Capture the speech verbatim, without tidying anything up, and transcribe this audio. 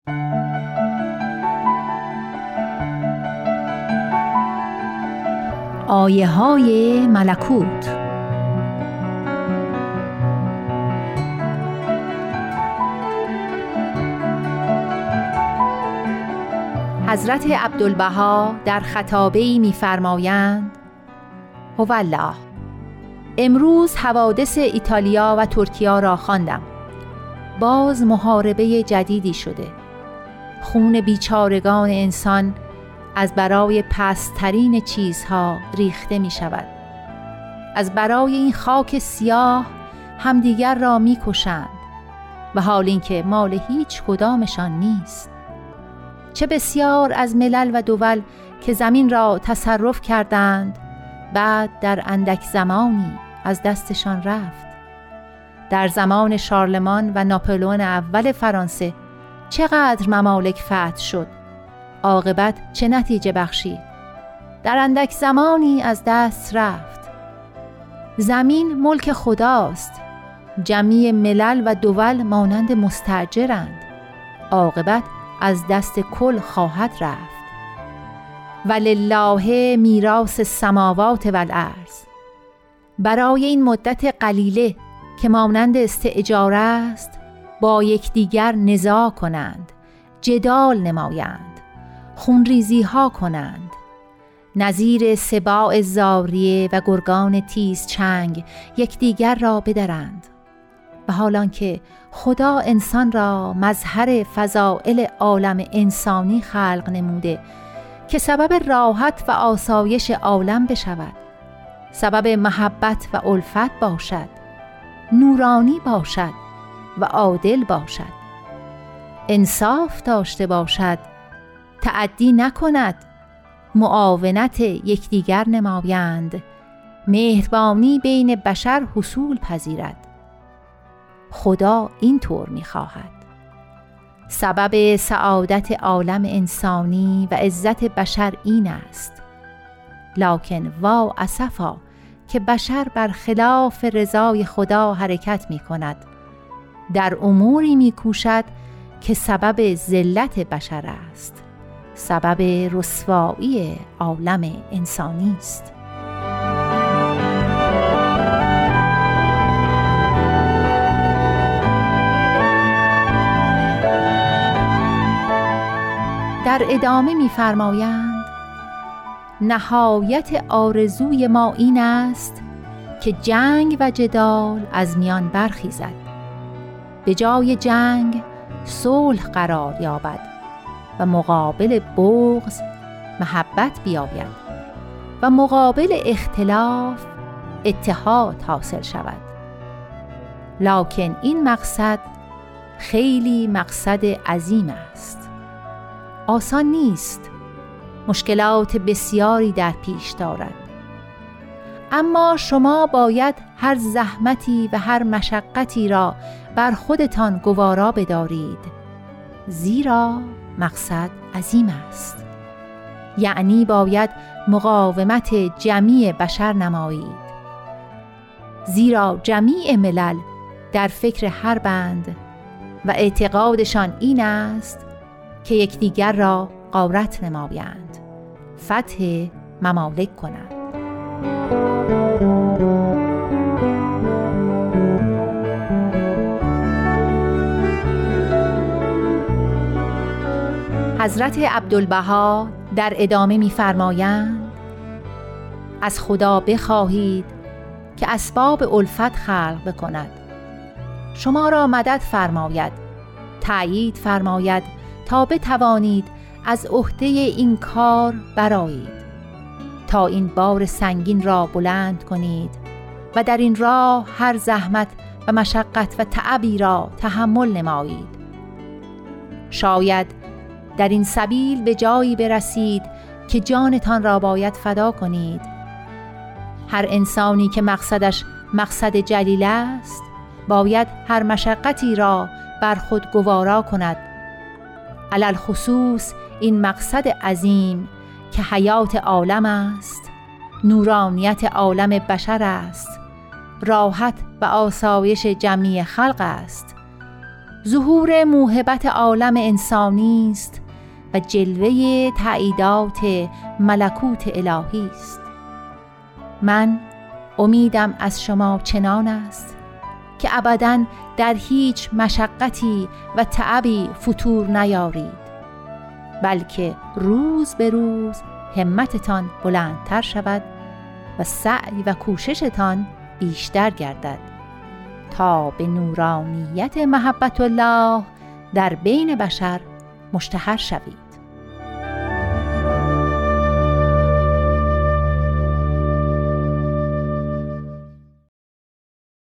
آیه های ملکوت. حضرت عبدالبها در خطابه‌ای می‌فرمایند: هوالله، امروز حوادث ایتالیا و ترکیه را خواندم. باز محاربه جدیدی شده. خون بیچارگان انسان از برای پست‌ترین چیزها ریخته می شود. از برای این خاک سیاه همدیگر را می کشند و حال اینکه مال هیچ کدامشان نیست. چه بسیار از ملل و دول که زمین را تصرف کردند بعد در اندک زمانی از دستشان رفت. در زمان شارلمان و ناپلئون اول فرانسه چقدر ممالک فتح شد، عاقبت چه نتیجه بخشید؟ در اندک زمانی از دست رفت. زمین ملک خداست. جمیع ملل و دول مانند مستاجرند، عاقبت از دست کل خواهد رفت. ولله میراث السماوات والارض. برای این مدت قلیله که مانند استئجار است، با یکدیگر نزاع کنند، جدال نمایند، خونریزی ها کنند، نظیر سباع زاریه و گرگان تیز چنگ یکدیگر را بدرند. و حالان که خدا انسان را مظهر فضائل عالم انسانی خلق نموده که سبب راحت و آسایش عالم بشود، سبب محبت و الفت باشد، نورانی باشد و عادل باشد، انصاف داشته باشد، تعدی نکند، معاونت یکدیگر نمایند، مهربانی بین بشر حصول پذیرد. خدا این طور می خواهد. سبب سعادت عالم انسانی و عزت بشر این است. لکن وا اسفا که بشر بر خلاف رضای خدا حرکت می کند، در اموری می کوشد که سبب ذلت بشر است، سبب رسوایی عالم انسانی است. در ادامه می‌فرمایند: نهایت آرزوی ما این است که جنگ و جدال از میان برخیزد، به جای جنگ صلح قرار یابد و مقابل بغض محبت بیاید و مقابل اختلاف اتحاد حاصل شود. لکن این مقصد خیلی مقصد عظیم است. آسان نیست، مشکلات بسیاری در پیش دارد، اما شما باید هر زحمتی و هر مشقتی را بر خودتان گوارا بدارید، زیرا مقصد عظیم است. یعنی باید مقاومت جمیع بشر نمایید، زیرا جمیع ملل در فکر حربند و اعتقادشان این است که یکدیگر را غارت نمایند، فتح ممالک کنند. حضرت عبدالبها در ادامه می‌فرمایند: از خدا بخواهید که اسباب الفت خلق بکند، شما را مدد فرماید، تأیید فرماید تا بتوانید از عهده این کار برآیید، تا این بار سنگین را بلند کنید و در این راه هر زحمت و مشقت و تعبی را تحمل نمایید. شاید در این سبیل به جایی برسید که جانتان را باید فدا کنید. هر انسانی که مقصدش مقصد جلیل است باید هر مشقتی را بر خود گوارا کند، علل خصوص این مقصد عظیم که حیات عالم است، نورانیت عالم بشر است، راحت و آسایش جمیع خلق است، ظهور موهبت عالم انسانی است و جلوه تأییدات ملکوت الهی است. من امیدم از شما چنان است که ابداً در هیچ مشقتی و تعبی فتور نیارید، بلکه روز به روز همتتان بلندتر شود و سعی و کوششتان بیشتر گردد تا به نورانیت محبت الله در بین بشر مشتهر شوید.